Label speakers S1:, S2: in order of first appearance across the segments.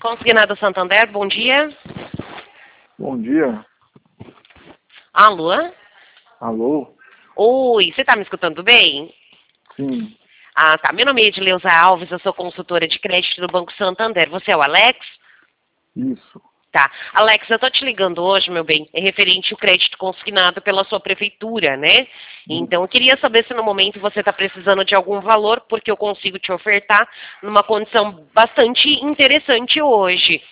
S1: Consignado Santander, bom dia.
S2: Bom dia.
S1: Alô?
S2: Alô?
S1: Oi, você está me escutando bem?
S2: Sim,
S1: Ah, tá. Meu nome é Edileuza Alves, eu sou consultora de crédito do Banco Santander. Você é o Alex?
S2: isso.
S1: Tá. Alex, eu tô te ligando hoje, meu bem, é referente ao crédito consignado pela sua prefeitura, né? Então, eu queria saber se no momento você está precisando de algum valor, porque eu consigo te ofertar numa condição bastante interessante hoje.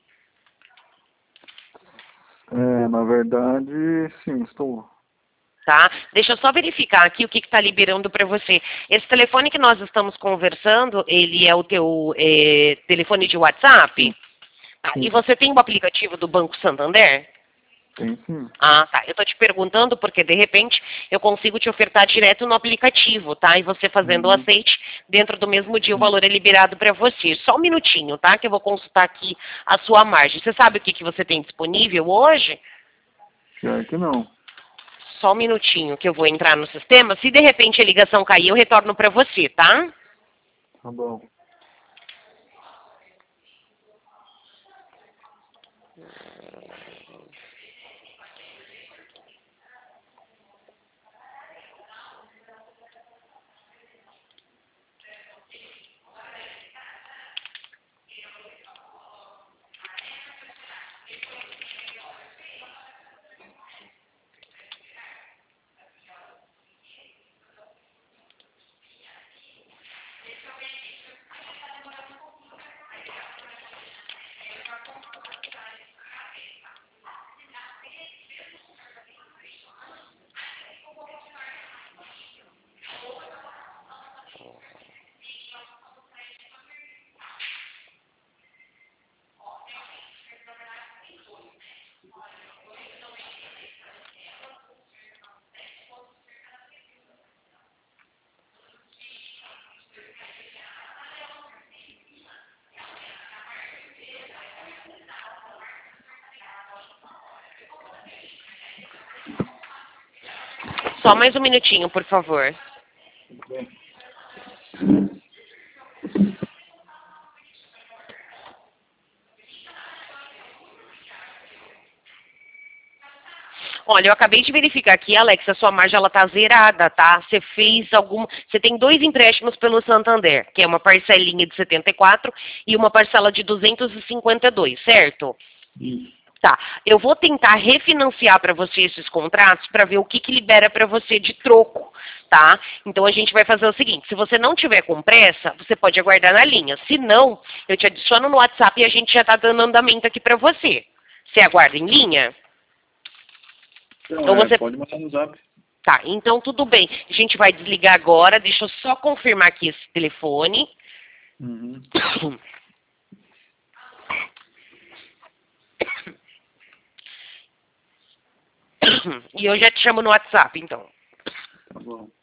S2: Na verdade, sim, estou.
S1: Tá? Deixa eu só verificar aqui o que está liberando para você. Esse telefone que nós estamos conversando, ele é o teu telefone de WhatsApp? Ah, e
S2: Sim,
S1: você tem o aplicativo do Banco Santander?
S2: tem sim.
S1: Ah, tá. Eu tô te perguntando porque, de repente, eu consigo te ofertar direto no aplicativo, tá? E você fazendo o
S2: Uhum,
S1: aceite, dentro do mesmo dia o
S2: sim.
S1: valor é liberado para você. Só um minutinho, tá? Que eu vou consultar aqui a sua margem. Você sabe o que você tem disponível hoje?
S2: Pior que não.
S1: Só um minutinho que eu vou entrar no sistema. Se de repente a ligação cair, eu retorno para você, tá?
S2: Tá bom.
S1: Só mais um minutinho, por favor.
S2: Tudo bem.
S1: Olha, eu acabei de verificar aqui, Alex, a sua margem ela tá zerada, tá? Você fez algum, você tem 2 empréstimos pelo Santander, que é uma parcelinha de 74 e uma parcela de 252, certo?
S2: Isso.
S1: Tá. Eu vou tentar refinanciar para você esses contratos para ver o que libera para você de troco, tá? Então a gente vai fazer o seguinte, se você não tiver com pressa, você pode aguardar na linha. Se não, eu te adiciono no WhatsApp e a gente já tá dando andamento aqui para você. Você aguarda em linha?
S2: Então,
S1: Ou você
S2: pode mandar no zap.
S1: Tá, então tudo bem. A gente vai desligar agora. Deixa eu só confirmar aqui esse telefone.
S2: Uhum.
S1: E eu já te chamo no WhatsApp, então.
S2: Tá bom.